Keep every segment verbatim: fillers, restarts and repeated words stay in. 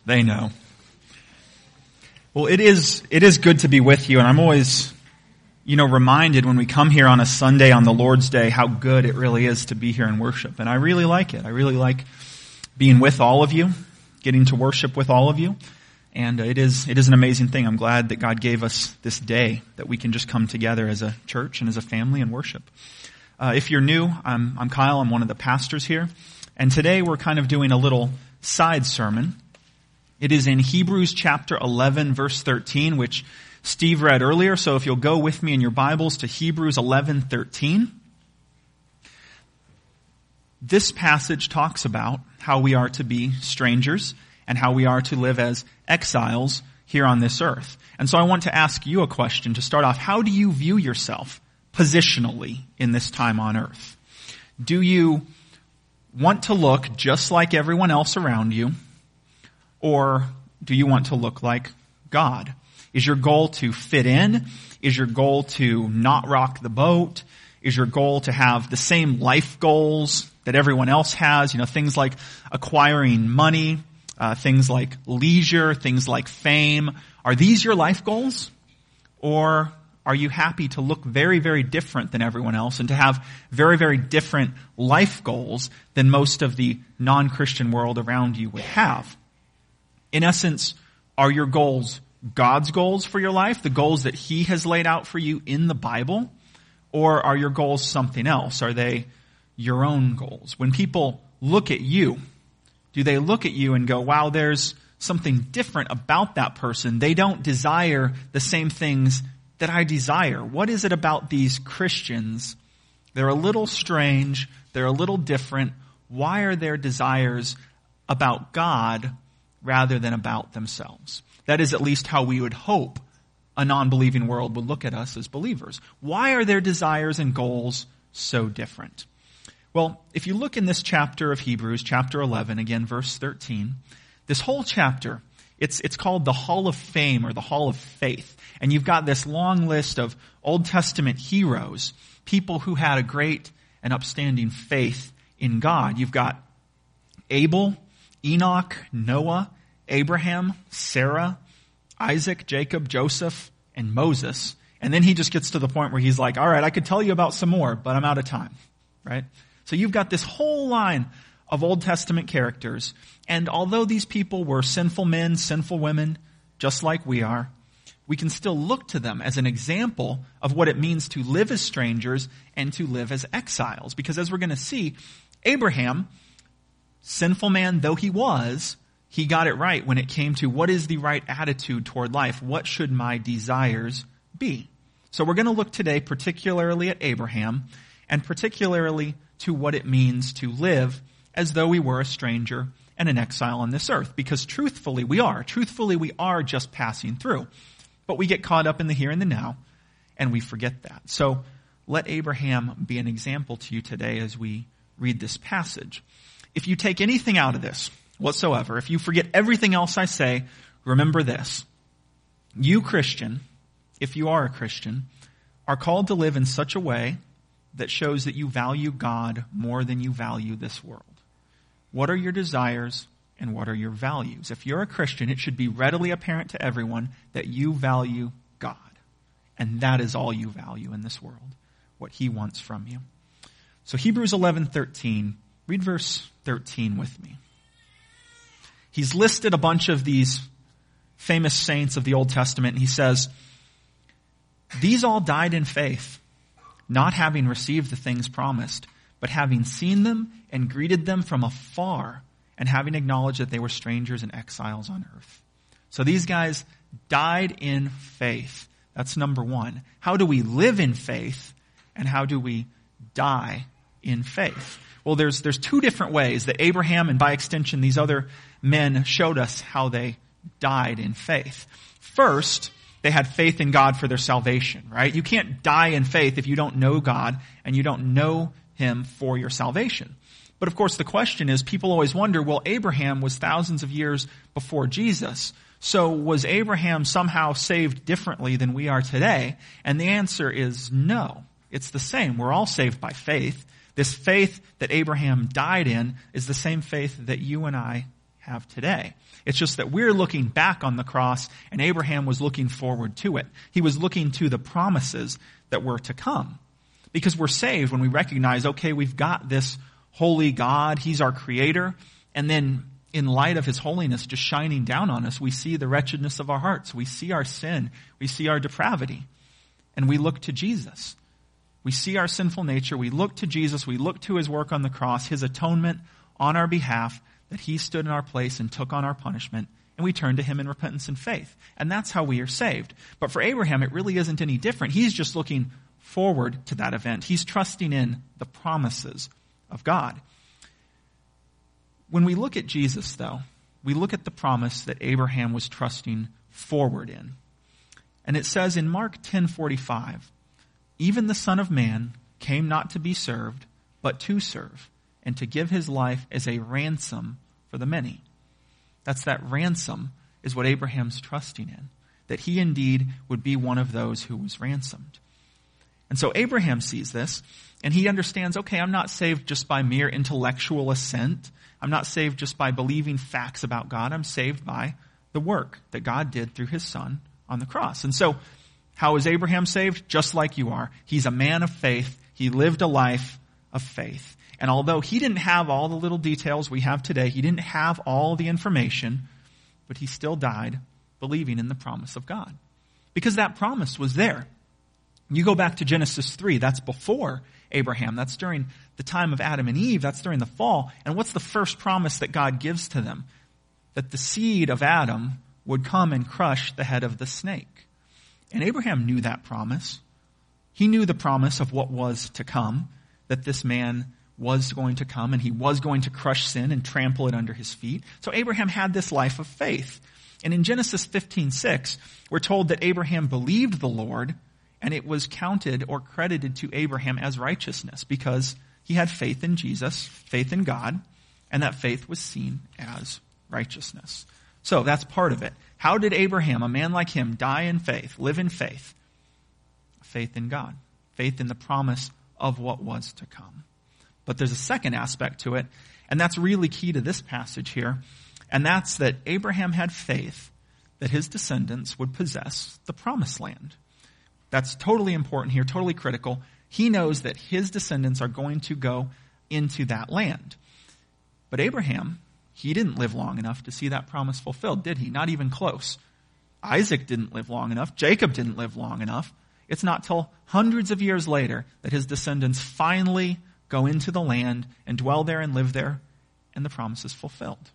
They know. Well, it is, it is good to be with you, and I'm always, you know, reminded when we come here on a Sunday on the Lord's Day how good it really is to be here and worship. And I really like it. I really like being with all of you, getting to worship with all of you. And it is, it is an amazing thing. I'm glad that God gave us this day that we can just come together as a church and as a family and worship. Uh, if you're new, I'm, I'm Kyle. I'm one of the pastors here. And today we're kind of doing a little side sermon. It is in Hebrews chapter eleven, verse thirteen, which Steve read earlier. So if you'll go with me in your Bibles to Hebrews eleven thirteen. This passage talks about how we are to be strangers and how we are to live as exiles here on this earth. And so I want to ask you a question to start off. How do you view yourself positionally in this time on earth? Do you want to look just like everyone else around you? Or do you want to look like God? Is your goal to fit in? Is your goal to not rock the boat? Is your goal to have the same life goals that everyone else has? You know, things like acquiring money, uh, things like leisure, things like fame. Are these your life goals? Or are you happy to look very, very different than everyone else and to have very, very different life goals than most of the non-Christian world around you would have? In essence, are your goals God's goals for your life, the goals that He has laid out for you in the Bible? Or are your goals something else? Are they your own goals? When people look at you, do they look at you and go, wow, there's something different about that person? They don't desire the same things that I desire. What is it about these Christians? They're a little strange. They're a little different. Why are their desires about God rather than about themselves? That is at least how we would hope a non-believing world would look at us as believers. Why are their desires and goals so different? Well, if you look in this chapter of Hebrews, chapter eleven, again, verse thirteen, this whole chapter, it's, it's called the Hall of Fame or the Hall of Faith. And you've got this long list of Old Testament heroes, people who had a great and upstanding faith in God. You've got Abel, Enoch, Noah, Abraham, Sarah, Isaac, Jacob, Joseph, and Moses. And then he just gets to the point where he's like, all right, I could tell you about some more, but I'm out of time, right? So you've got this whole line of Old Testament characters. And although these people were sinful men, sinful women, just like we are, we can still look to them as an example of what it means to live as strangers and to live as exiles. Because as we're going to see, Abraham, sinful man though he was, he got it right when it came to what is the right attitude toward life. What should my desires be? So we're going to look today particularly at Abraham and particularly to what it means to live as though we were a stranger and an exile on this earth. Because truthfully we are. Truthfully we are just passing through. But we get caught up in the here and the now and we forget that. So let Abraham be an example to you today as we read this passage. If you take anything out of this whatsoever, if you forget everything else I say, remember this. You, Christian, if you are a Christian, are called to live in such a way that shows that you value God more than you value this world. What are your desires and what are your values? If you're a Christian, it should be readily apparent to everyone that you value God. And that is all you value in this world, what He wants from you. So Hebrews eleven thirteen, read verse thirteen with me. He's listed a bunch of these famous saints of the Old Testament, and he says, these all died in faith, not having received the things promised, but having seen them and greeted them from afar, and having acknowledged that they were strangers and exiles on earth. So these guys died in faith. That's number one. How do we live in faith, and how do we die in faith? Well, there's there's two different ways that Abraham and by extension these other men showed us how they died in faith. First, they had faith in God for their salvation, right? You can't die in faith if you don't know God and you don't know Him for your salvation. But of course the question is, people always wonder, well, Abraham was thousands of years before Jesus. So was Abraham somehow saved differently than we are today? And the answer is no. It's the same. We're all saved by faith. This faith that Abraham died in is the same faith that you and I have today. It's just that we're looking back on the cross and Abraham was looking forward to it. He was looking to the promises that were to come. Because we're saved when we recognize, okay, we've got this holy God, He's our creator, and then in light of His holiness just shining down on us, we see the wretchedness of our hearts. We see our sin. We see our depravity. And we look to Jesus. We see our sinful nature. We look to Jesus. We look to His work on the cross, His atonement on our behalf, that He stood in our place and took on our punishment. And we turn to Him in repentance and faith. And that's how we are saved. But for Abraham, it really isn't any different. He's just looking forward to that event. He's trusting in the promises of God. When we look at Jesus, though, we look at the promise that Abraham was trusting forward in. And it says in Mark ten forty-five, even the Son of Man came not to be served, but to serve, and to give His life as a ransom for the many. That's that ransom is what Abraham's trusting in, that he indeed would be one of those who was ransomed. And so Abraham sees this, and he understands, okay, I'm not saved just by mere intellectual assent. I'm not saved just by believing facts about God. I'm saved by the work that God did through His Son on the cross. And so, how is Abraham saved? Just like you are. He's a man of faith. He lived a life of faith. And although he didn't have all the little details we have today, he didn't have all the information, but he still died believing in the promise of God. Because that promise was there. You go back to Genesis three, that's before Abraham. That's during the time of Adam and Eve. That's during the fall. And what's the first promise that God gives to them? That the seed of Adam would come and crush the head of the snake. And Abraham knew that promise. He knew the promise of what was to come, that this man was going to come and he was going to crush sin and trample it under his feet. So Abraham had this life of faith. And in Genesis fifteen six, we're told that Abraham believed the Lord, and it was counted or credited to Abraham as righteousness because he had faith in Jesus, faith in God, and that faith was seen as righteousness. So that's part of it. How did Abraham, a man like him, die in faith, live in faith? Faith in God. Faith in the promise of what was to come. But there's a second aspect to it, and that's really key to this passage here, and that's that Abraham had faith that his descendants would possess the promised land. That's totally important here, totally critical. He knows that his descendants are going to go into that land. But Abraham, he didn't live long enough to see that promise fulfilled, did he? Not even close. Isaac didn't live long enough. Jacob didn't live long enough. It's not till hundreds of years later that his descendants finally go into the land and dwell there and live there, and the promise is fulfilled.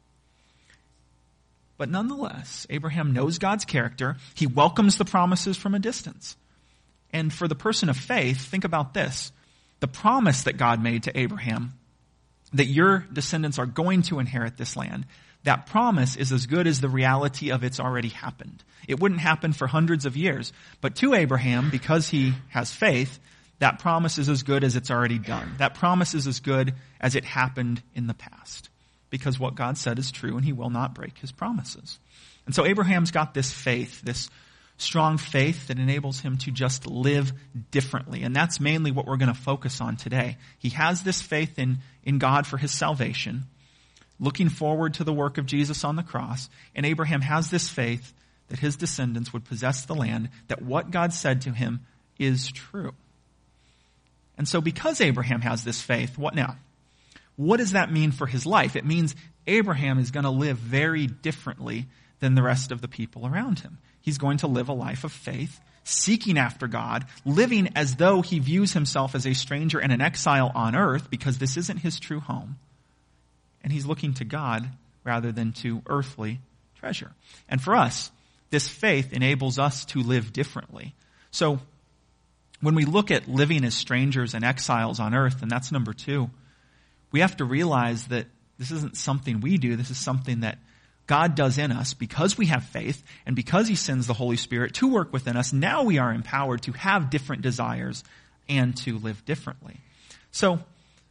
But nonetheless, Abraham knows God's character. He welcomes the promises from a distance. And for the person of faith, think about this. The promise that God made to Abraham, that your descendants are going to inherit this land, that promise is as good as the reality of it's already happened. It wouldn't happen for hundreds of years. But to Abraham, because he has faith, that promise is as good as it's already done. That promise is as good as it happened in the past. Because what God said is true and He will not break His promises. And so Abraham's got this faith, this strong faith that enables him to just live differently. And that's mainly what we're going to focus on today. He has this faith in, in God for his salvation, looking forward to the work of Jesus on the cross. And Abraham has this faith that his descendants would possess the land, that what God said to him is true. And so because Abraham has this faith, what now? What does that mean for his life? It means Abraham is going to live very differently than the rest of the people around him. He's going to live a life of faith, seeking after God, living as though he views himself as a stranger and an exile on earth because this isn't his true home. And he's looking to God rather than to earthly treasure. And for us, this faith enables us to live differently. So when we look at living as strangers and exiles on earth, and that's number two, we have to realize that this isn't something we do. This is something that God does in us because we have faith and because He sends the Holy Spirit to work within us. Now we are empowered to have different desires and to live differently. So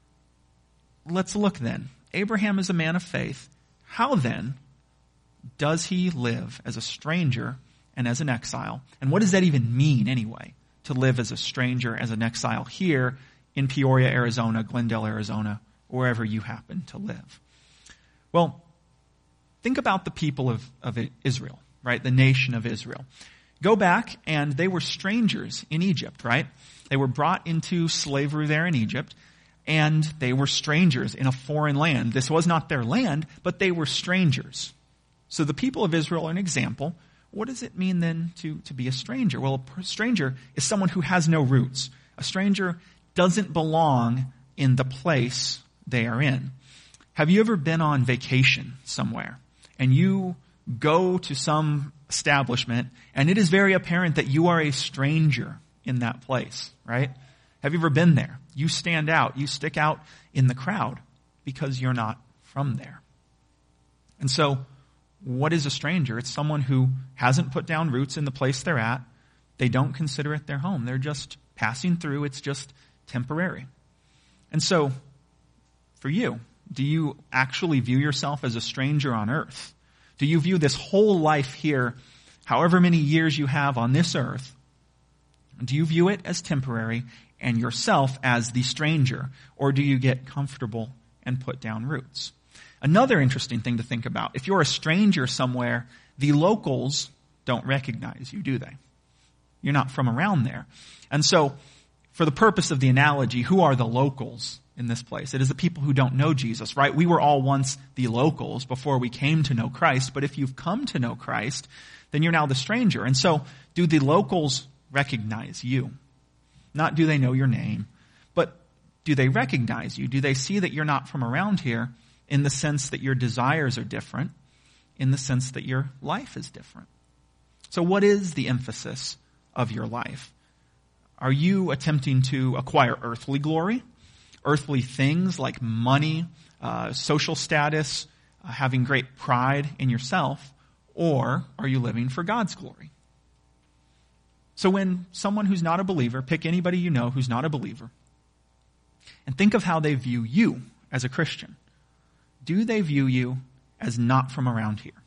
let's look then. Abraham is a man of faith. How then does he live as a stranger and as an exile? And what does that even mean anyway, to live as a stranger, as an exile here in Peoria, Arizona, Glendale, Arizona, wherever you happen to live? Well, think about the people of, of Israel, right? The nation of Israel. Go back, and they were strangers in Egypt, right? They were brought into slavery there in Egypt, and they were strangers in a foreign land. This was not their land, but they were strangers. So the people of Israel are an example. What does it mean then to, to be a stranger? Well, a stranger is someone who has no roots. A stranger doesn't belong in the place they are in. Have you ever been on vacation somewhere, and you go to some establishment, and it is very apparent that you are a stranger in that place, right? Have you ever been there? You stand out. You stick out in the crowd because you're not from there. And so, what is a stranger? It's someone who hasn't put down roots in the place they're at. They don't consider it their home. They're just passing through. It's just temporary. And so, for you, do you actually view yourself as a stranger on earth? Do you view this whole life here, however many years you have on this earth, do you view it as temporary and yourself as the stranger? Or do you get comfortable and put down roots? Another interesting thing to think about, if you're a stranger somewhere, the locals don't recognize you, do they? You're not from around there. And so, for the purpose of the analogy, who are the locals in this place? It is the people who don't know Jesus, right? We were all once the locals before we came to know Christ, but if you've come to know Christ, then you're now the stranger. And so, do the locals recognize you? Not do they know your name, but do they recognize you? Do they see that you're not from around here in the sense that your desires are different, in the sense that your life is different? So what is the emphasis of your life? Are you attempting to acquire earthly glory? Earthly things like money, uh, social status, uh, having great pride in yourself, or are you living for God's glory? So when someone who's not a believer, pick anybody you know who's not a believer, and think of how they view you as a Christian. Do they view you as not from around here?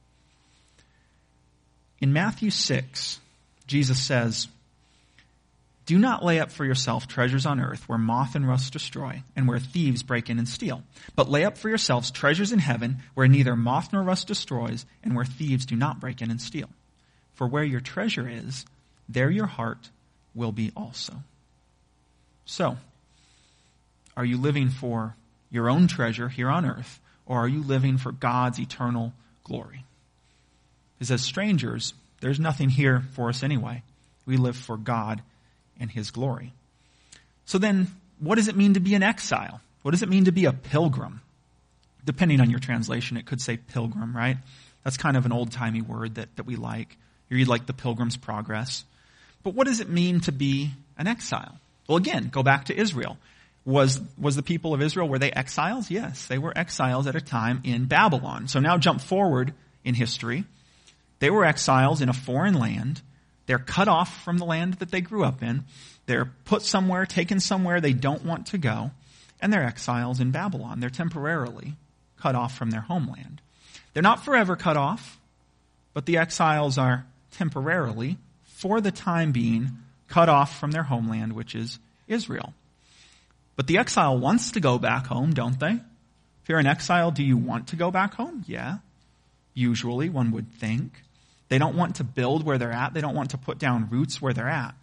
In Matthew six, Jesus says, "Do not lay up for yourself treasures on earth where moth and rust destroy and where thieves break in and steal. But lay up for yourselves treasures in heaven where neither moth nor rust destroys and where thieves do not break in and steal. For where your treasure is, there your heart will be also." So, are you living for your own treasure here on earth, or are you living for God's eternal glory? Because as strangers, there's nothing here for us anyway. We live for God and His glory. So then, what does it mean to be an exile? What does it mean to be a pilgrim? Depending on your translation, it could say pilgrim, right? That's kind of an old-timey word that, that we like. You read like the Pilgrim's Progress. But what does it mean to be an exile? Well, again, go back to Israel. Was, was the people of Israel, were they exiles? Yes, they were exiles at a time in Babylon. So now jump forward in history. They were exiles in a foreign land. They're cut off from the land that they grew up in. They're put somewhere, taken somewhere they don't want to go. And they're exiles in Babylon. They're temporarily cut off from their homeland. They're not forever cut off, but the exiles are temporarily, for the time being, cut off from their homeland, which is Israel. But the exile wants to go back home, don't they? If you're an exile, do you want to go back home? Yeah. Usually, one would think. They don't want to build where they're at. They don't want to put down roots where they're at.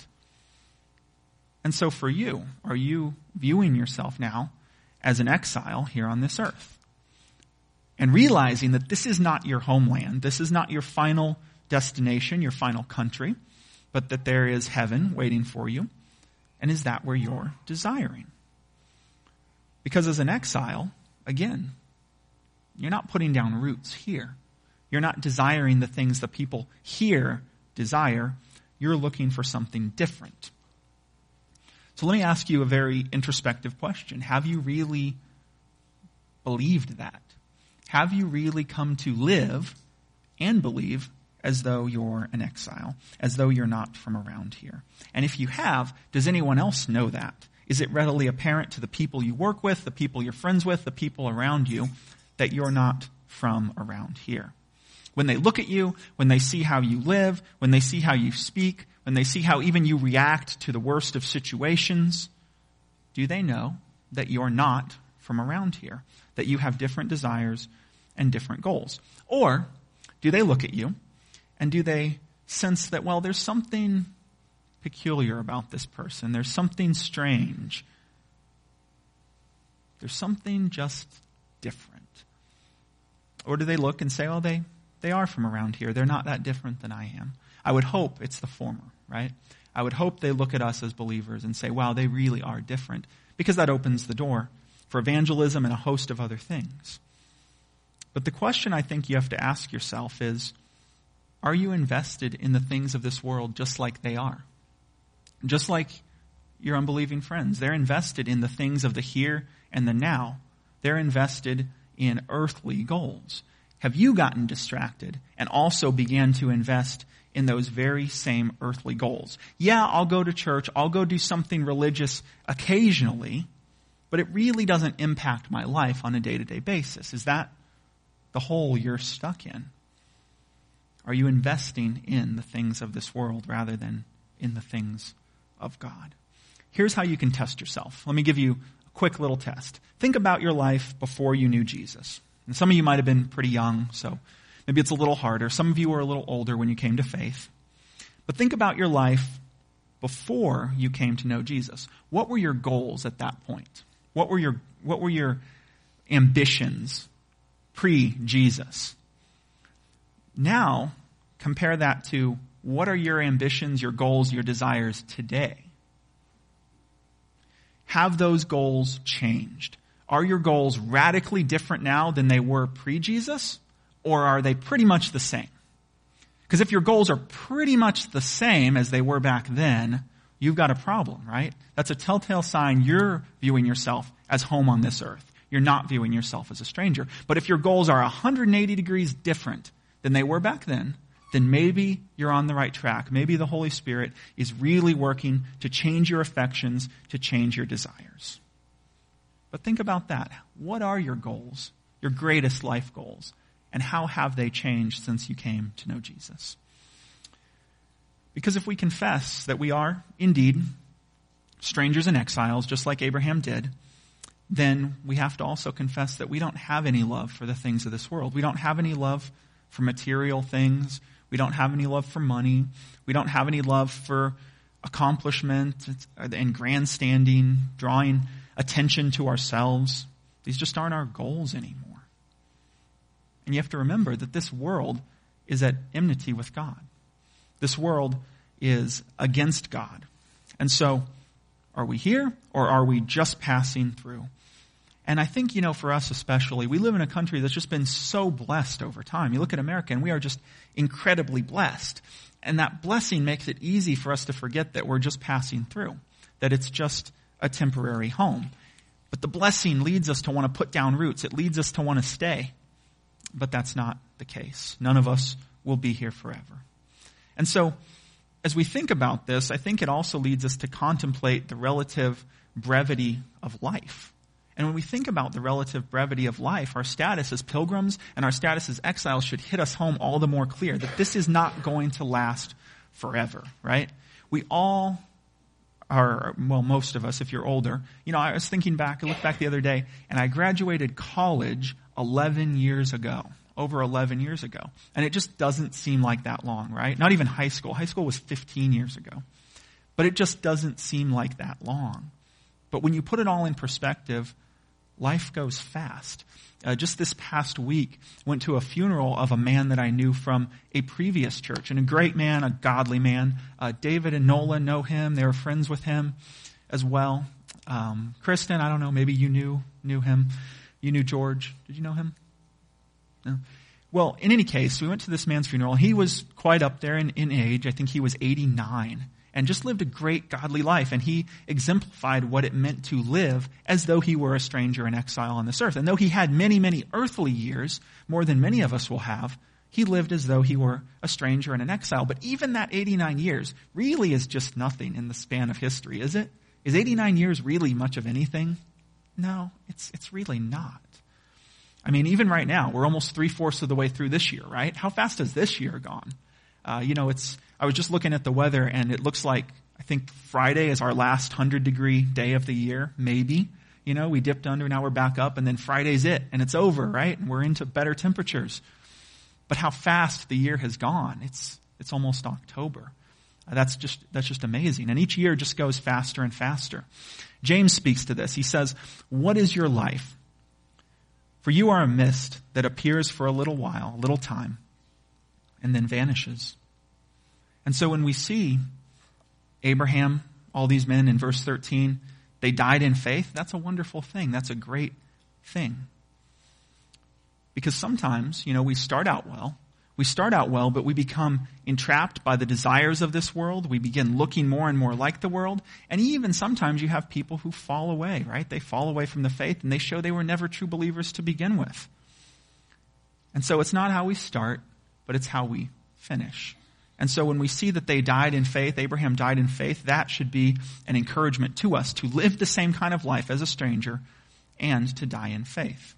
And so for you, are you viewing yourself now as an exile here on this earth? And realizing that this is not your homeland. This is not your final destination, your final country, but that there is heaven waiting for you. And is that where you're desiring? Because as an exile, again, you're not putting down roots here. You're not desiring the things the people here desire. You're looking for something different. So let me ask you a very introspective question. Have you really believed that? Have you really come to live and believe as though you're an exile, as though you're not from around here? And if you have, does anyone else know that? Is it readily apparent to the people you work with, the people you're friends with, the people around you, that you're not from around here? When they look at you, when they see how you live, when they see how you speak, when they see how even you react to the worst of situations, do they know that you're not from around here, that you have different desires and different goals? Or do they look at you and do they sense that, well, there's something peculiar about this person. There's something strange. There's something just different. Or do they look and say, oh, they, they are from around here. They're not that different than I am. I would hope it's the former, right? I would hope they look at us as believers and say, wow, they really are different, because that opens the door for evangelism and a host of other things. But the question I think you have to ask yourself is, are you invested in the things of this world just like they are? Just like your unbelieving friends. They're invested in the things of the here and the now. They're invested in earthly goals. Have you gotten distracted and also began to invest in those very same earthly goals? Yeah, I'll go to church, I'll go do something religious occasionally, but it really doesn't impact my life on a day-to-day basis. Is that the hole you're stuck in? Are you investing in the things of this world rather than in the things of God? Here's how you can test yourself. Let me give you a quick little test. Think about your life before you knew Jesus. And some of you might have been pretty young, so maybe it's a little harder. Some of you were a little older when you came to faith. But think about your life before you came to know Jesus. What were your goals at that point? What were your, what were your ambitions pre-Jesus? Now, compare that to what are your ambitions, your goals, your desires today? Have those goals changed? Are your goals radically different now than they were pre-Jesus? Or are they pretty much the same? Because if your goals are pretty much the same as they were back then, you've got a problem, right? That's a telltale sign you're viewing yourself as home on this earth. You're not viewing yourself as a stranger. But if your goals are one hundred eighty degrees different than they were back then, then maybe you're on the right track. Maybe the Holy Spirit is really working to change your affections, to change your desires. But think about that. What are your goals, your greatest life goals? And how have they changed since you came to know Jesus? Because if we confess that we are indeed strangers and exiles, just like Abraham did, then we have to also confess that we don't have any love for the things of this world. We don't have any love for material things. We don't have any love for money. We don't have any love for accomplishment and grandstanding, drawing attention to ourselves. These just aren't our goals anymore. And you have to remember that this world is at enmity with God. This world is against God. And so, are we here or are we just passing through? And I think, you know, for us especially, we live in a country that's just been so blessed over time. You look at America and we are just incredibly blessed. And that blessing makes it easy for us to forget that we're just passing through, that it's just a temporary home. But the blessing leads us to want to put down roots. It leads us to want to stay. But that's not the case. None of us will be here forever. And so, as we think about this, I think it also leads us to contemplate the relative brevity of life. And when we think about the relative brevity of life, our status as pilgrims and our status as exiles should hit us home all the more clear that this is not going to last forever, right? We all are, well, most of us, if you're older. You know, I was thinking back, I looked back the other day, and I graduated college eleven years ago, over eleven years ago. And it just doesn't seem like that long, right? Not even high school. High school was fifteen years ago. But it just doesn't seem like that long. But when you put it all in perspective, life goes fast. Uh, just this past week, went to a funeral of a man that I knew from a previous church, and a great man, a godly man. Uh, David and Nola know him. They were friends with him as well. Um, Kristen, I don't know, maybe you knew knew him. You knew George. Did you know him? No. Well, in any case, we went to this man's funeral. He was quite up there in, in age. I think he was eighty-nine. And just lived a great godly life. And he exemplified what it meant to live as though he were a stranger in exile on this earth. And though he had many, many earthly years, more than many of us will have, he lived as though he were a stranger and an exile. But even that eighty-nine years really is just nothing in the span of history, is it? Is eighty-nine years really much of anything? No, it's it's really not. I mean, even right now, we're almost three-fourths of the way through this year, right? How fast has this year gone? Uh, you know, it's. I was just looking at the weather, and it looks like, I think Friday is our last one hundred degree day of the year, maybe. You know, we dipped under, now we're back up, and then Friday's it, and it's over, right? And we're into better temperatures. But how fast the year has gone. It's it's almost October. Uh, that's just that's just amazing. And each year just goes faster and faster. James speaks to this. He says, "What is your life? For you are a mist that appears for a little while, a little time, and then vanishes." And so when we see Abraham, all these men in verse thirteen, they died in faith, that's a wonderful thing. That's a great thing. Because sometimes, you know, we start out well. We start out well, but we become entrapped by the desires of this world. We begin looking more and more like the world. And even sometimes you have people who fall away, right? They fall away from the faith and they show they were never true believers to begin with. And so it's not how we start, but it's how we finish. And so when we see that they died in faith, Abraham died in faith, that should be an encouragement to us to live the same kind of life as a stranger and to die in faith.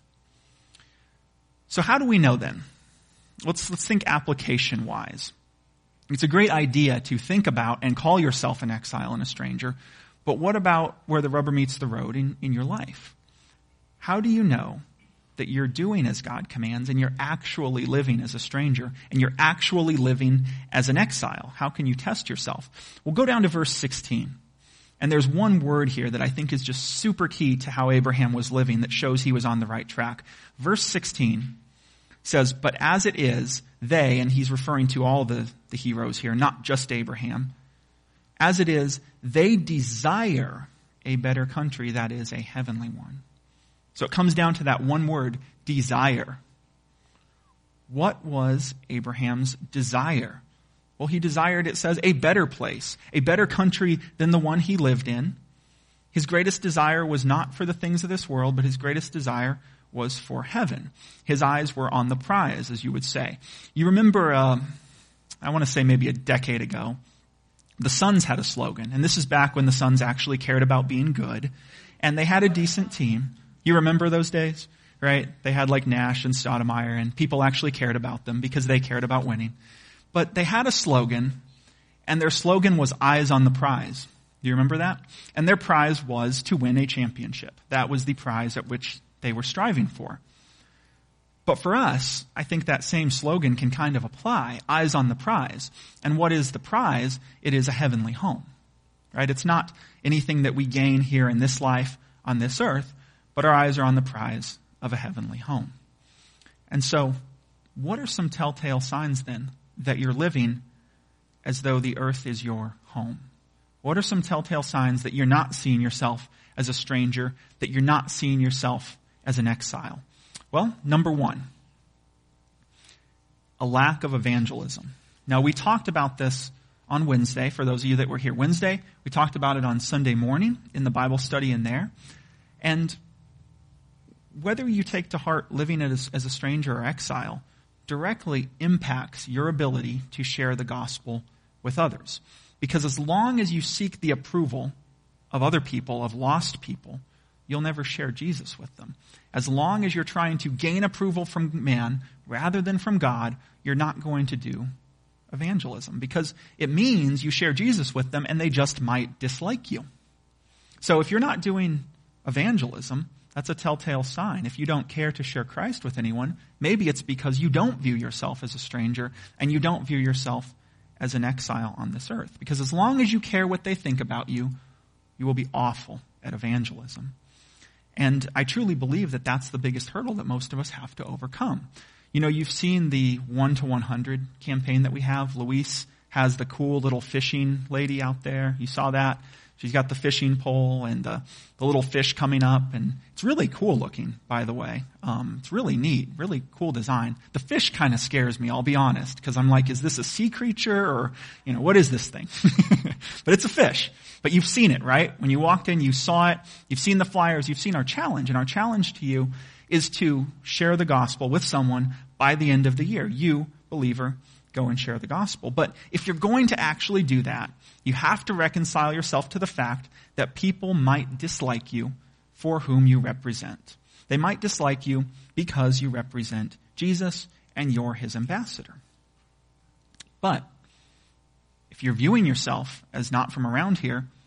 So how do we know then? Let's, let's think application-wise. It's a great idea to think about and call yourself an exile and a stranger, but what about where the rubber meets the road in, in your life? How do you know that you're doing as God commands and you're actually living as a stranger and you're actually living as an exile? How can you test yourself? We'll go down to verse sixteen. And there's one word here that I think is just super key to how Abraham was living that shows he was on the right track. Verse sixteen says, "But as it is, they," and he's referring to all the, the heroes here, not just Abraham, "as it is, they desire a better country, that is, a heavenly one." So it comes down to that one word, desire. What was Abraham's desire? Well, he desired, it says, a better place, a better country than the one he lived in. His greatest desire was not for the things of this world, but his greatest desire was for heaven. His eyes were on the prize, as you would say. You remember, uh, I want to say maybe a decade ago, the Suns had a slogan, and this is back when the Suns actually cared about being good, and they had a decent team. You remember those days, right? They had like Nash and Stoudemire, and people actually cared about them because they cared about winning. But they had a slogan, and their slogan was "Eyes on the Prize." Do you remember that? And their prize was to win a championship. That was the prize at which they were striving for. But for us, I think that same slogan can kind of apply. Eyes on the prize. And what is the prize? It is a heavenly home, right? It's not anything that we gain here in this life on this earth, but our eyes are on the prize of a heavenly home. And so, what are some telltale signs then that you're living as though the earth is your home? What are some telltale signs that you're not seeing yourself as a stranger, that you're not seeing yourself as an exile? Well, number one, a lack of evangelism. Now, we talked about this on Wednesday, for those of you that were here Wednesday. We talked about it on Sunday morning in the Bible study in there. And whether you take to heart living as, as a stranger or exile directly impacts your ability to share the gospel with others. Because as long as you seek the approval of other people, of lost people, you'll never share Jesus with them. As long as you're trying to gain approval from man rather than from God, you're not going to do evangelism. Because it means you share Jesus with them and they just might dislike you. So if you're not doing evangelism, that's a telltale sign. If you don't care to share Christ with anyone, maybe it's because you don't view yourself as a stranger and you don't view yourself as an exile on this earth. Because as long as you care what they think about you, you will be awful at evangelism. And I truly believe that that's the biggest hurdle that most of us have to overcome. You know, you've seen the one to one hundred campaign that we have. Luis has the cool little fishing lady out there. You saw that? She's got the fishing pole and the, the little fish coming up, and it's really cool looking, by the way. Um, it's really neat, really cool design. The fish kind of scares me, I'll be honest, because I'm like, is this a sea creature or, you know, what is this thing? But it's a fish. But you've seen it, right? When you walked in, you saw it. You've seen the flyers. You've seen our challenge, and our challenge to you is to share the gospel with someone by the end of the year. You, believer, go and share the gospel. But if you're going to actually do that, you have to reconcile yourself to the fact that people might dislike you for whom you represent. They might dislike you because you represent Jesus and you're his ambassador. But if you're viewing yourself as not from around here,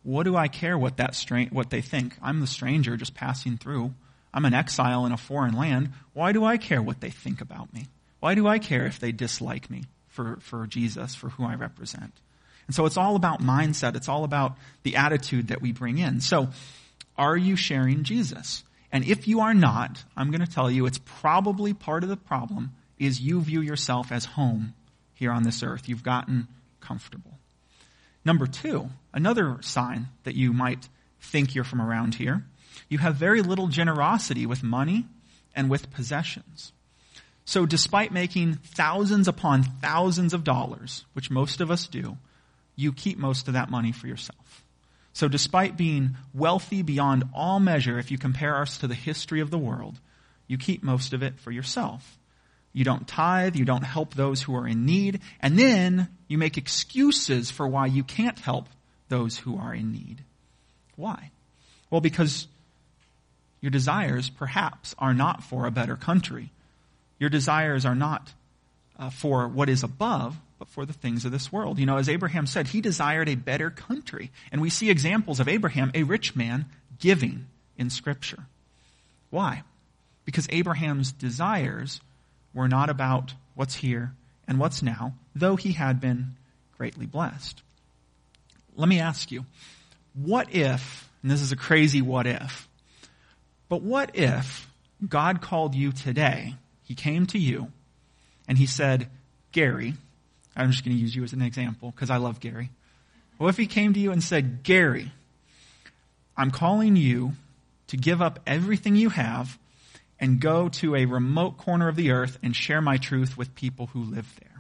What do I care what that stra- what they think? I'm the stranger just passing through. I'm an exile in a foreign land. Why do I care what they think about me? Why do I care if they dislike me for, for Jesus, for who I represent? And so it's all about mindset. It's all about the attitude that we bring in. So are you sharing Jesus? And if you are not, I'm going to tell you it's probably part of the problem is you view yourself as home here on this earth. You've gotten comfortable. Number two, another sign that you might think you're from around here, you have very little generosity with money and with possessions. So despite making thousands upon thousands of dollars, which most of us do, you keep most of that money for yourself. So despite being wealthy beyond all measure, if you compare us to the history of the world, you keep most of it for yourself. You don't tithe, you don't help those who are in need, and then you make excuses for why you can't help those who are in need. Why? Well, because your desires perhaps are not for a better country. Your desires are not uh, for what is above, but for the things of this world. You know, as Abraham said, he desired a better country. And we see examples of Abraham, a rich man, giving in Scripture. Why? Because Abraham's desires were not about what's here and what's now, though he had been greatly blessed. Let me ask you, what if, and this is a crazy what if, but what if God called you today, he came to you, and he said, Gary, I'm just going to use you as an example because I love Gary. What if he came to you and said, Gary, I'm calling you to give up everything you have and go to a remote corner of the earth and share my truth with people who live there.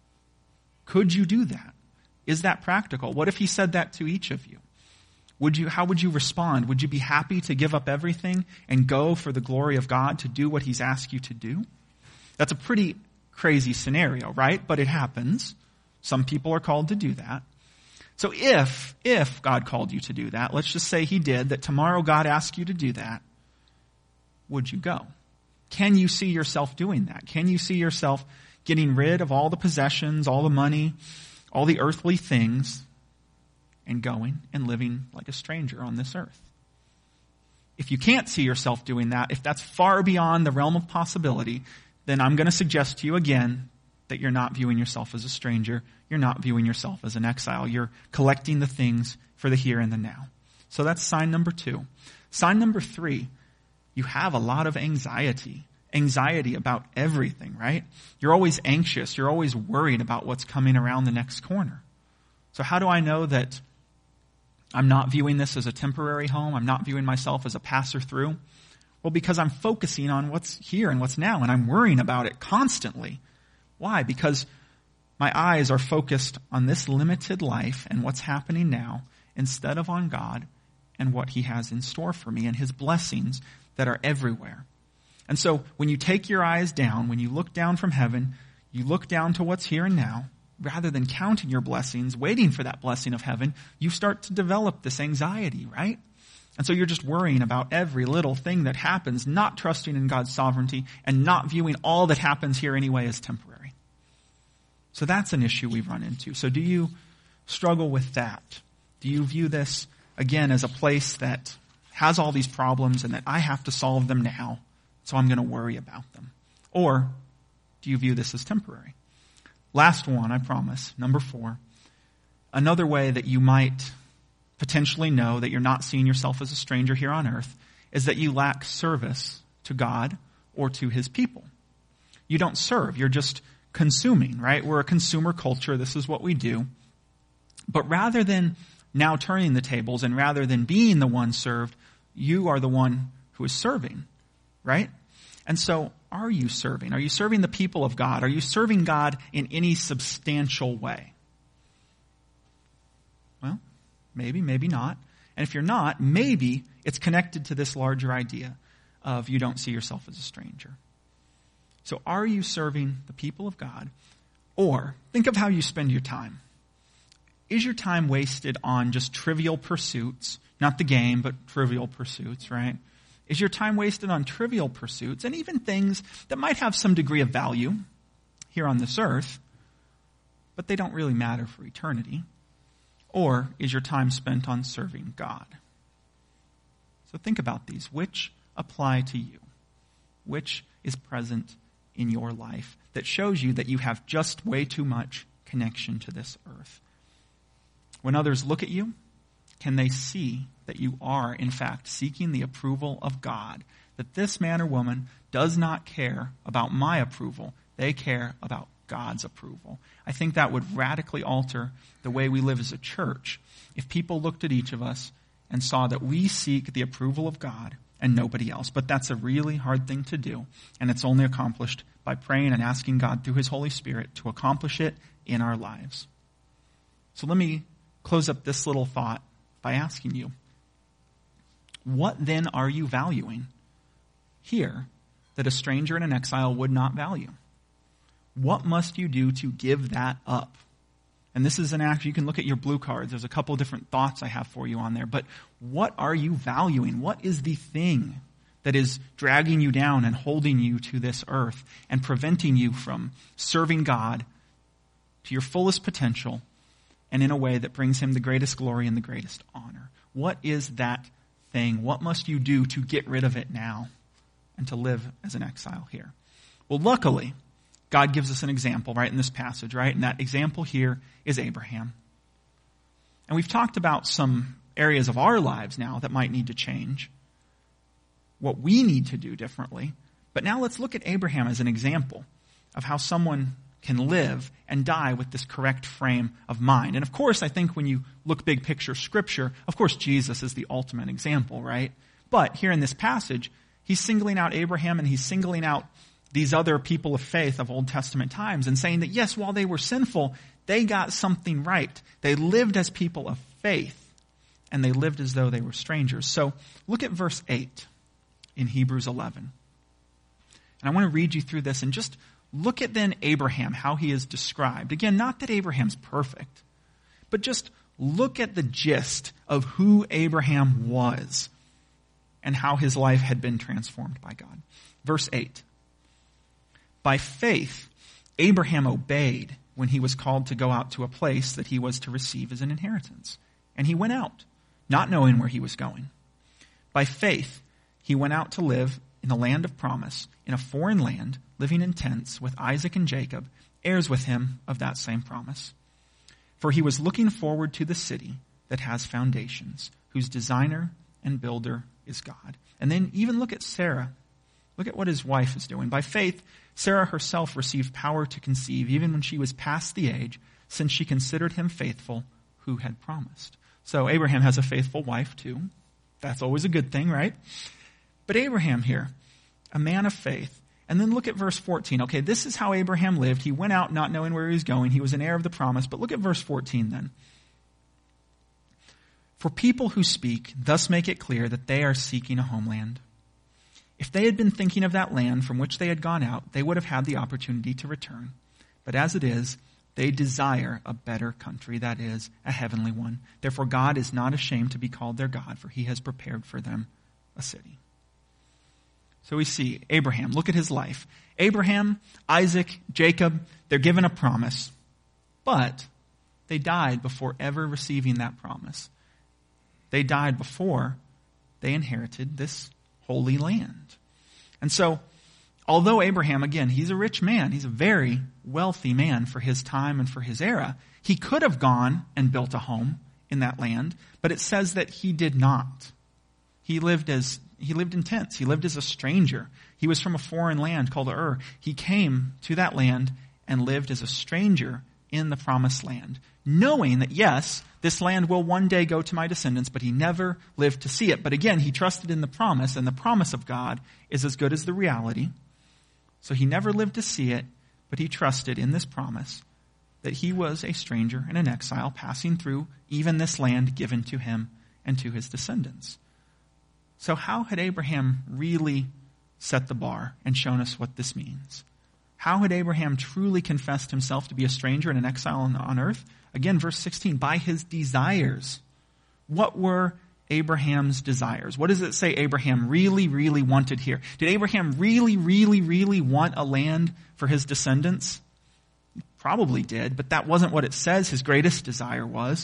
Could you do that? Is that practical? What if he said that to each of you? Would you, how would you respond? Would you be happy to give up everything and go for the glory of God to do what he's asked you to do? That's a pretty crazy scenario, right? But it happens. Some people are called to do that. So if, if God called you to do that, let's just say he did, that tomorrow God asked you to do that, would you go? Can you see yourself doing that? Can you see yourself getting rid of all the possessions, all the money, all the earthly things, and going and living like a stranger on this earth? If you can't see yourself doing that, if that's far beyond the realm of possibility, then I'm going to suggest to you again that you're not viewing yourself as a stranger. You're not viewing yourself as an exile. You're collecting the things for the here and the now. So that's sign number two. Sign number three, you have a lot of anxiety. Anxiety about everything, right? You're always anxious. You're always worried about what's coming around the next corner. So how do I know that I'm not viewing this as a temporary home? I'm not viewing myself as a passer through? Well, because I'm focusing on what's here and what's now, and I'm worrying about it constantly. Why? Because my eyes are focused on this limited life and what's happening now instead of on God and what he has in store for me and his blessings that are everywhere. And so when you take your eyes down, when you look down from heaven, you look down to what's here and now, rather than counting your blessings, waiting for that blessing of heaven, you start to develop this anxiety, right? And so you're just worrying about every little thing that happens, not trusting in God's sovereignty, and not viewing all that happens here anyway as temporary. So that's an issue we run into. So do you struggle with that? Do you view this, again, as a place that has all these problems and that I have to solve them now, so I'm going to worry about them? Or do you view this as temporary? Last one, I promise, number four. Another way that you might potentially know that you're not seeing yourself as a stranger here on earth is that you lack service to God or to his people. You don't serve, you're just consuming, right? We're a consumer culture, this is what we do. But rather than now turning the tables and rather than being the one served, you are the one who is serving, right? And so, are you serving? Are you serving the people of God? Are you serving God in any substantial way? Well, maybe, maybe not. And if you're not, maybe it's connected to this larger idea of you don't see yourself as a stranger. So are you serving the people of God? Or think of how you spend your time. Is your time wasted on just trivial pursuits? Not the game, but trivial pursuits, right? Is your time wasted on trivial pursuits and even things that might have some degree of value here on this earth, but they don't really matter for eternity? Or is your time spent on serving God? So think about these. Which apply to you? Which is present in your life that shows you that you have just way too much connection to this earth? When others look at you, can they see that you are, in fact, seeking the approval of God? That this man or woman does not care about my approval. They care about God's approval. I think that would radically alter the way we live as a church if people looked at each of us and saw that we seek the approval of God and nobody else. But that's a really hard thing to do, and it's only accomplished by praying and asking God through His Holy Spirit to accomplish it in our lives. So let me close up this little thought by asking you, what then are you valuing here that a stranger and an exile would not value? What must you do to give that up? And this is an act, you can look at your blue cards. There's a couple different thoughts I have for you on there. But what are you valuing? What is the thing that is dragging you down and holding you to this earth and preventing you from serving God to your fullest potential and in a way that brings Him the greatest glory and the greatest honor? What is that thing? What must you do to get rid of it now and to live as an exile here? Well, luckily, God gives us an example right in this passage, right? And that example here is Abraham. And we've talked about some areas of our lives now that might need to change, what we need to do differently. But now let's look at Abraham as an example of how someone can live and die with this correct frame of mind. And of course, I think when you look big picture scripture, of course, Jesus is the ultimate example, right? But here in this passage, he's singling out Abraham and he's singling out these other people of faith of Old Testament times and saying that, yes, while they were sinful, they got something right. They lived as people of faith, and they lived as though they were strangers. So look at verse eight in Hebrews eleven. And I want to read you through this and just look at then Abraham, how he is described. Again, not that Abraham's perfect, but just look at the gist of who Abraham was and how his life had been transformed by God. Verse eight. By faith, Abraham obeyed when he was called to go out to a place that he was to receive as an inheritance. And he went out, not knowing where he was going. By faith, he went out to live in the land of promise, in a foreign land, living in tents with Isaac and Jacob, heirs with him of that same promise. For he was looking forward to the city that has foundations, whose designer and builder is God. And then even look at Sarah. Look at what his wife is doing. By faith, Sarah herself received power to conceive, even when she was past the age, since she considered him faithful who had promised. So Abraham has a faithful wife too. That's always a good thing, right? But Abraham here, a man of faith. And then look at verse fourteen. Okay, this is how Abraham lived. He went out not knowing where he was going. He was an heir of the promise. But look at verse fourteen then. For people who speak thus make it clear that they are seeking a homeland. If they had been thinking of that land from which they had gone out, they would have had the opportunity to return. But as it is, they desire a better country, that is, a heavenly one. Therefore, God is not ashamed to be called their God, for He has prepared for them a city. So we see Abraham. Look at his life. Abraham, Isaac, Jacob, they're given a promise. But they died before ever receiving that promise. They died before they inherited this holy land. And so, although Abraham, again, he's a rich man, he's a very wealthy man for his time and for his era, he could have gone and built a home in that land, but it says that he did not. He lived as he lived in tents. He lived as a stranger. He was from a foreign land called Ur. He came to that land and lived as a stranger in the promised land, knowing that, yes, this land will one day go to my descendants, but he never lived to see it. But again, he trusted in the promise, and the promise of God is as good as the reality. So he never lived to see it, but he trusted in this promise that he was a stranger and an exile passing through even this land given to him and to his descendants. So how had Abraham really set the bar and shown us what this means? How had Abraham truly confessed himself to be a stranger and an exile on, on earth? Again, verse sixteen, by his desires. What were Abraham's desires? What does it say Abraham really, really wanted here? Did Abraham really, really, really want a land for his descendants? He probably did, but that wasn't what it says his greatest desire was.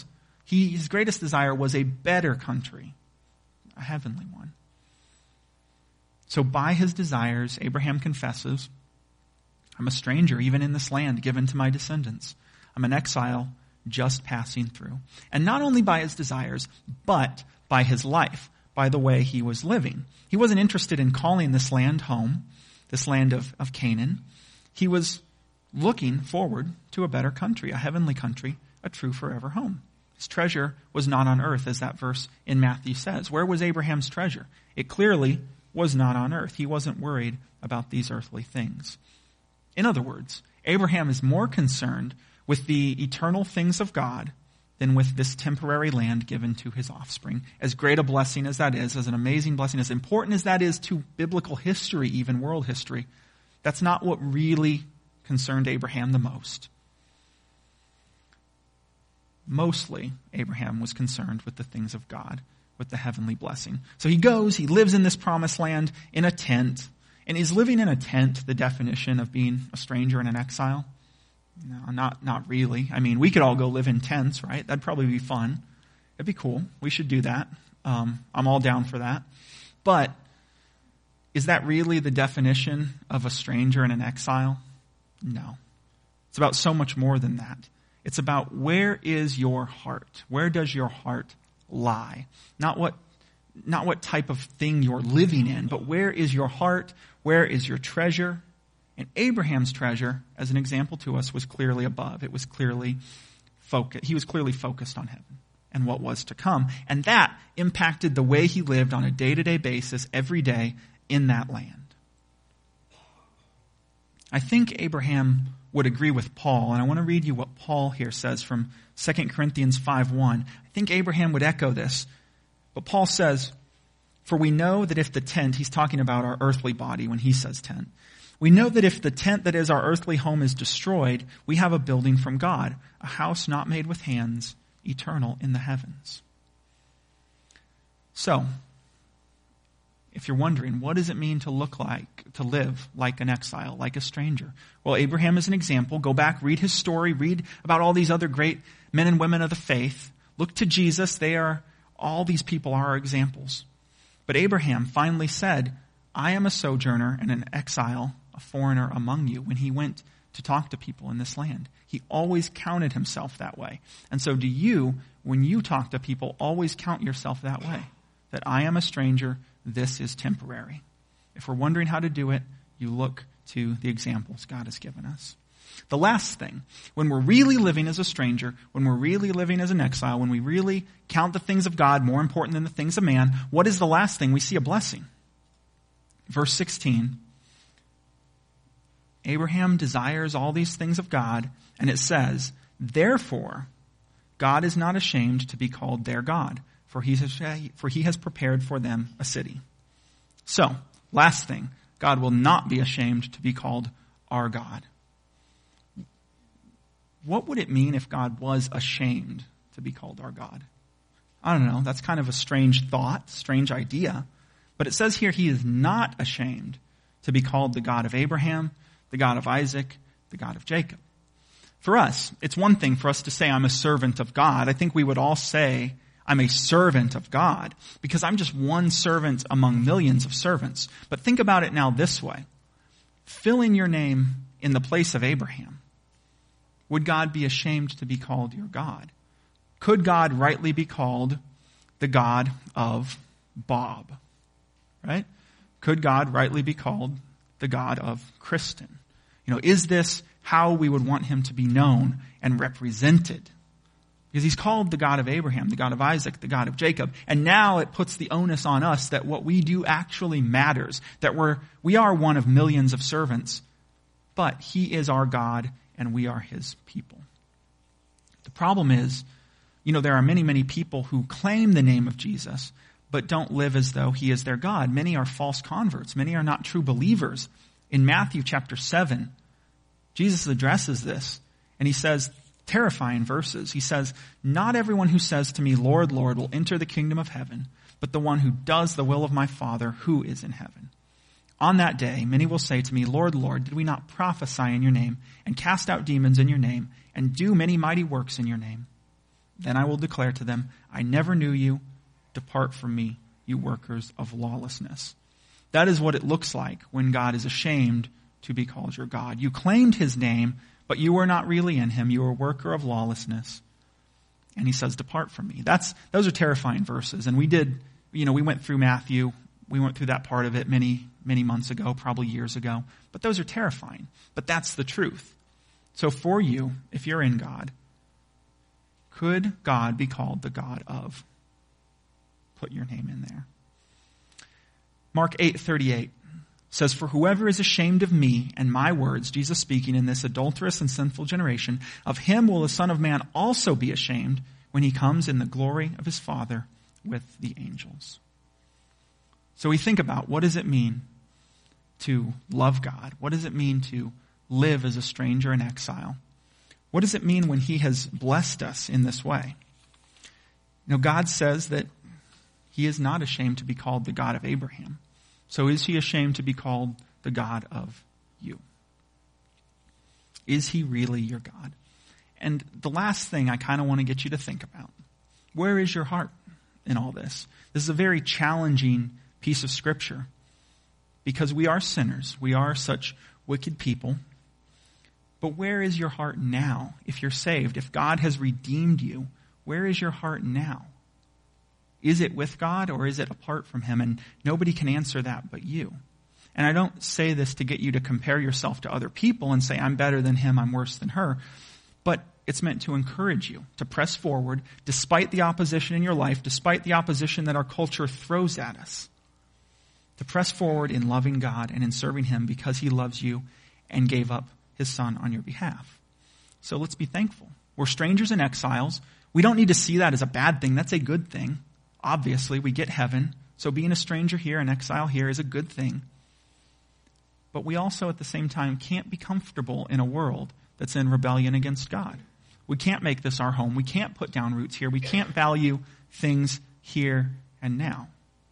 He, his greatest desire was a better country, a heavenly one. So by his desires, Abraham confesses, I'm a stranger even in this land given to my descendants. I'm an exile just passing through. And not only by his desires, but by his life, by the way he was living. He wasn't interested in calling this land home, this land of, of Canaan. He was looking forward to a better country, a heavenly country, a true forever home. His treasure was not on earth, as that verse in Matthew says. Where was Abraham's treasure? It clearly was not on earth. He wasn't worried about these earthly things. In other words, Abraham is more concerned with the eternal things of God than with this temporary land given to his offspring. As great a blessing as that is, as an amazing blessing, as important as that is to biblical history, even world history, that's not what really concerned Abraham the most. Mostly, Abraham was concerned with the things of God, with the heavenly blessing. So he goes, he lives in this promised land in a tent. And is living in a tent the definition of being a stranger and an exile? No, not, not really. I mean, we could all go live in tents, right? That'd probably be fun. It'd be cool. We should do that. Um, I'm all down for that. But is that really the definition of a stranger and an exile? No. It's about so much more than that. It's about where is your heart? Where does your heart lie? Not what, not what type of thing you're living in, but where is your heart? Where is your treasure? And Abraham's treasure, as an example to us, was clearly above. It was clearly focused. He was clearly focused on heaven and what was to come. And that impacted the way he lived on a day-to-day basis every day in that land. I think Abraham would agree with Paul, and I want to read you what Paul here says from Second Corinthians five one. I think Abraham would echo this. But Paul says, for we know that if the tent, he's talking about our earthly body when he says tent, we know that if the tent that is our earthly home is destroyed, we have a building from God, a house not made with hands, eternal in the heavens. So, if you're wondering, what does it mean to look like, to live like an exile, like a stranger? Well, Abraham is an example. Go back, read his story, read about all these other great men and women of the faith. Look to Jesus. They are, all these people are our examples. But Abraham finally said, I am a sojourner and an exile, a foreigner among you, when he went to talk to people in this land. He always counted himself that way. And so do you, when you talk to people, always count yourself that way? That I am a stranger, this is temporary. If we're wondering how to do it, you look to the examples God has given us. The last thing, when we're really living as a stranger, when we're really living as an exile, when we really count the things of God more important than the things of man, what is the last thing? We see a blessing. Verse sixteen, Abraham desires all these things of God, and it says, therefore, God is not ashamed to be called their God, for he has, for he has prepared for them a city. So, last thing, God will not be ashamed to be called our God. What would it mean if God was ashamed to be called our God? I don't know. That's kind of a strange thought, strange idea. But it says here he is not ashamed to be called the God of Abraham, the God of Isaac, the God of Jacob. For us, it's one thing for us to say I'm a servant of God. I think we would all say I'm a servant of God because I'm just one servant among millions of servants. But think about it now this way. Fill in your name in the place of Abraham. Would God be ashamed to be called your God? Could God rightly be called the God of Bob? Right? Could God rightly be called the God of Kristen? You know, is this how we would want him to be known and represented? Because he's called the God of Abraham, the God of Isaac, the God of Jacob. And now it puts the onus on us that what we do actually matters. That we're, we are one of millions of servants, but he is our God and we are his people. The problem is, you know, there are many, many people who claim the name of Jesus, but don't live as though he is their God. Many are false converts. Many are not true believers. In Matthew chapter seven, Jesus addresses this, and he says, terrifying verses. He says, not everyone who says to me, Lord, Lord, will enter the kingdom of heaven, but the one who does the will of my Father who is in heaven. On that day, many will say to me, Lord, Lord, did we not prophesy in your name and cast out demons in your name and do many mighty works in your name? Then I will declare to them, I never knew you. Depart from me, you workers of lawlessness. That is what it looks like when God is ashamed to be called your God. You claimed his name, but you were not really in him. You were a worker of lawlessness. And he says, depart from me. That's, those are terrifying verses. And we did, you know, we went through Matthew. We went through that part of it many, many months ago, probably years ago. But those are terrifying. But that's the truth. So for you, if you're in God, could God be called the God of? Put your name in there. Mark eight thirty-eight says, for whoever is ashamed of me and my words, Jesus speaking, in this adulterous and sinful generation, of him will the Son of Man also be ashamed when he comes in the glory of his Father with the angels. So we think about, what does it mean to love God? What does it mean to live as a stranger in exile? What does it mean when he has blessed us in this way? You know, God says that he is not ashamed to be called the God of Abraham. So is he ashamed to be called the God of you? Is he really your God? And the last thing I kind of want to get you to think about, where is your heart in all this? This is a very challenging piece of scripture because we are sinners. We are such wicked people. But where is your heart now? If you're saved, if God has redeemed you, where is your heart now? Is it with God or is it apart from him? And nobody can answer that but you. And I don't say this to get you to compare yourself to other people and say, I'm better than him, I'm worse than her. But it's meant to encourage you to press forward despite the opposition in your life, despite the opposition that our culture throws at us. To press forward in loving God and in serving him because he loves you and gave up his son on your behalf. So let's be thankful. We're strangers and exiles. We don't need to see that as a bad thing. That's a good thing. Obviously, we get heaven. So being a stranger here, an exile here, is a good thing. But we also, at the same time, can't be comfortable in a world that's in rebellion against God. We can't make this our home. We can't put down roots here. We can't value things here and now.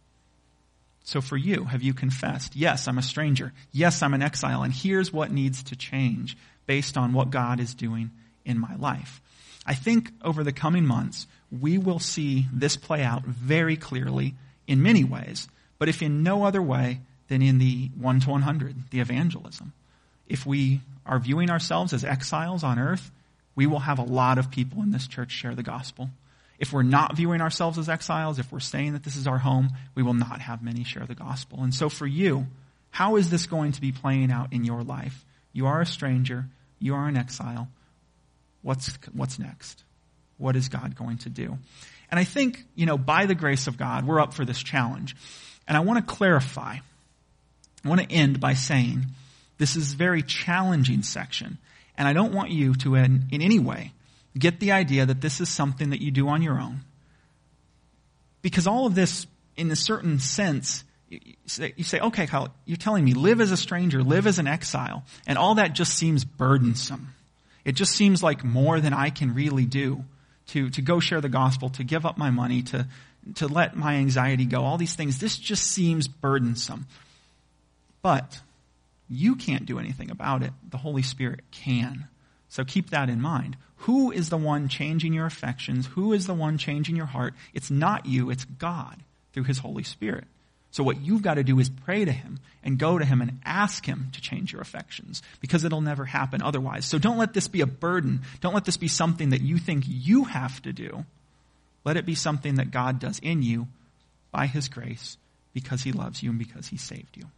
So for you, have you confessed, yes, I'm a stranger. Yes, I'm an exile. And here's what needs to change based on what God is doing in my life. I think over the coming months, we will see this play out very clearly in many ways, but if in no other way than in the one to one hundred, the evangelism. If we are viewing ourselves as exiles on earth, we will have a lot of people in this church share the gospel. If we're not viewing ourselves as exiles, if we're saying that this is our home, we will not have many share the gospel. And so for you, how is this going to be playing out in your life? You are a stranger. You are an exile. What's, what's next? What is God going to do? And I think, you know, by the grace of God, we're up for this challenge. And I want to clarify. I want to end by saying this is a very challenging section. And I don't want you to, in, in any way, get the idea that this is something that you do on your own. Because all of this, in a certain sense, you say, you say, okay, Kyle, you're telling me live as a stranger, live as an exile, and all that just seems burdensome. It just seems like more than I can really do to, to go share the gospel, to give up my money, to, to let my anxiety go, all these things. This just seems burdensome. But you can't do anything about it. The Holy Spirit can. So keep that in mind. Who is the one changing your affections? Who is the one changing your heart? It's not you, it's God through his Holy Spirit. So what you've got to do is pray to him and go to him and ask him to change your affections because it'll never happen otherwise. So don't let this be a burden. Don't let this be something that you think you have to do. Let it be something that God does in you by his grace because he loves you and because he saved you.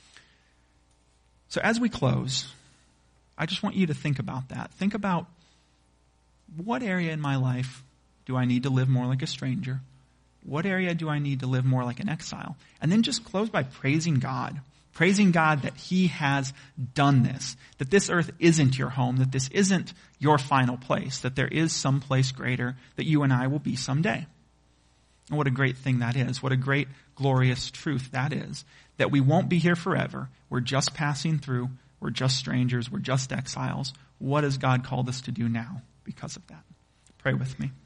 So as we close, I just want you to think about that. Think about what area in my life do I need to live more like a stranger? What area do I need to live more like an exile? And then just close by praising God. Praising God that he has done this. That this earth isn't your home. That this isn't your final place. That there is some place greater that you and I will be someday. And what a great thing that is. What a great, glorious truth that is. That we won't be here forever. We're just passing through. We're just strangers. We're just exiles. What has God called us to do now because of that? Pray with me.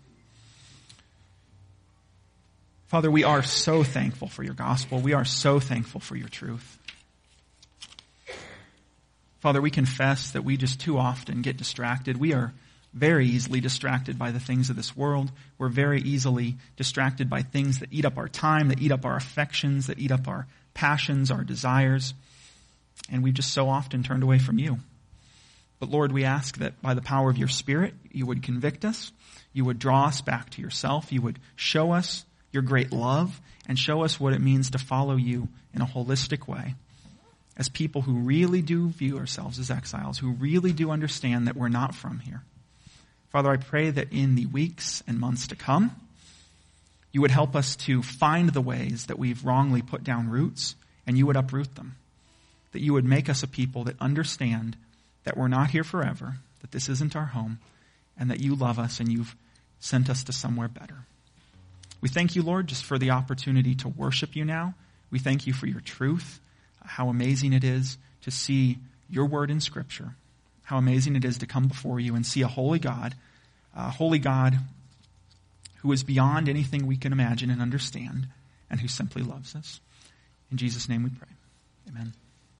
Father, we are so thankful for your gospel. We are so thankful for your truth. Father, we confess that we just too often get distracted. We are very easily distracted by the things of this world. We're very easily distracted by things that eat up our time, that eat up our affections, that eat up our passions, our desires. And we've just so often turned away from you. But Lord, we ask that by the power of your Spirit, you would convict us, you would draw us back to yourself, you would show us your great love, and show us what it means to follow you in a holistic way, as people who really do view ourselves as exiles, who really do understand that we're not from here. Father, I pray that in the weeks and months to come, you would help us to find the ways that we've wrongly put down roots, and you would uproot them. That you would make us a people that understand that we're not here forever, that this isn't our home, and that you love us and you've sent us to somewhere better. We thank you, Lord, just for the opportunity to worship you now. We thank you for your truth, how amazing it is to see your word in Scripture, how amazing it is to come before you and see a holy God, a holy God who is beyond anything we can imagine and understand, and who simply loves us. In Jesus' name we pray. Amen.